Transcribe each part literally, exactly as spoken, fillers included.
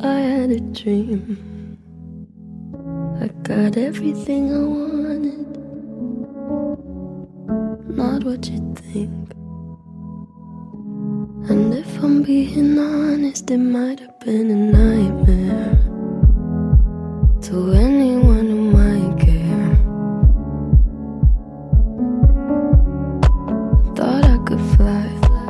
I had a dream. I got everything I wanted, not what you think. And if I'm being honest, it might have been a nightmare to anyone who might care. Thought I could fly,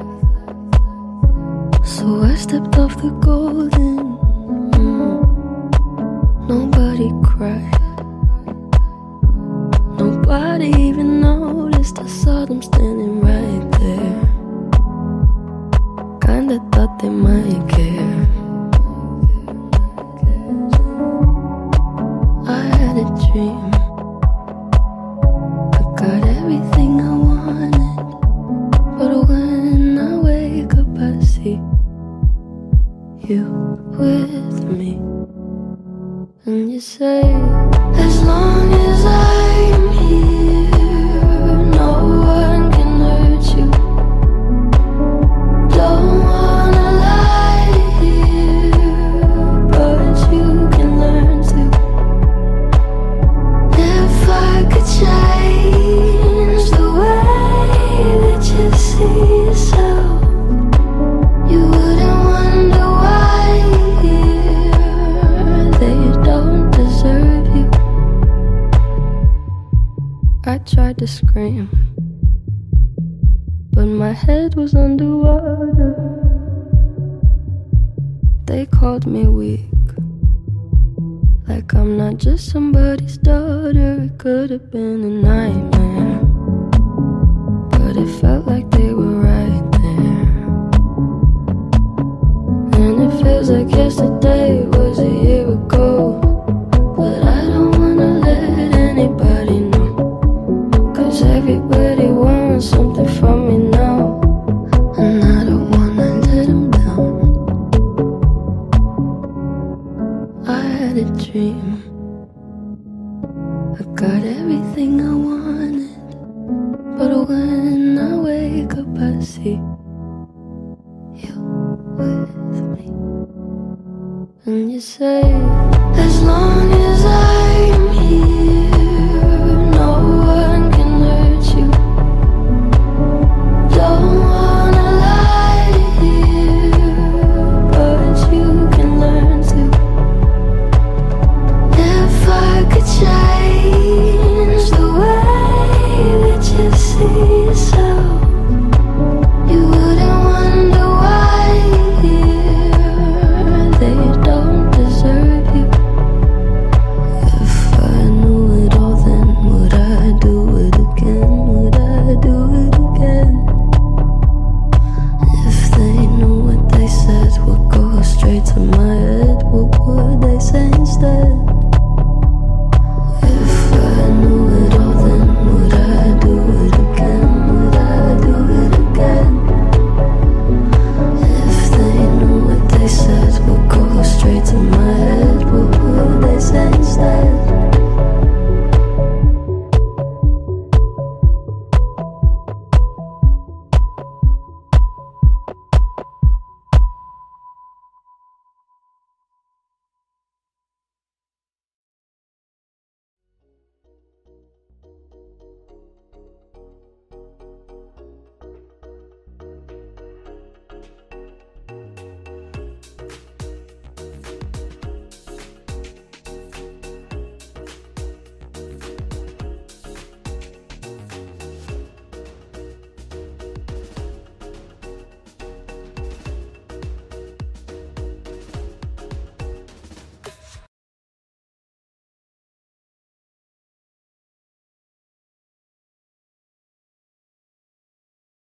so I stepped off the golden. mm. Nobody cried, nobody even noticed. I saw them standing right there. Kinda thought they might care. I had a dream. I got everything I wanted, but when I wake up I see you with me. And you say, as long as I'm here, no one can hurt you. Don't wanna lie here, but you can learn to. If I could change the way that you see yourself, you wouldn't wonder why here they don't deserve you. I tried to scream, but my head was underwater. They called me weak, like I'm not just somebody's daughter. It could have been a nightmare, but it felt like they were right there. And it feels like yesterday was a year ago, but I don't wanna let anybody know, 'cause everybody wants something from me now, and I don't wanna let them down. I had a dream. I got everything I wanted, but when I wake up I see you with me. And you say, as long as I'm